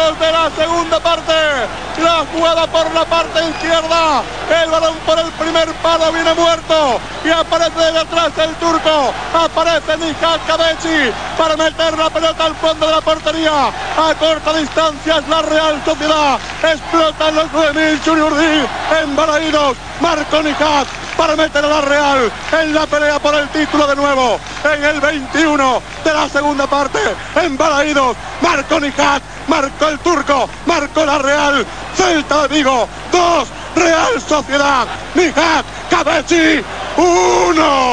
minutos de la segunda parte. La jugada por la parte izquierda. El balón por el primer palo viene muerto. Y aparece de atrás el turco. Aparece Nihat Kahveci para meter la pelota al fondo de la portería. A corta distancia es la Real Sociedad. Explotan los 9000 Junior en Balaídos. Marco Nihat para meter a la Real en la pelea por el título de nuevo. En el 21 de la segunda parte, en Balaídos, marcó Nihat, marcó el turco, marcó la Real. Celta de Vigo, 2, Real Sociedad, Nihat Kahveci, 1.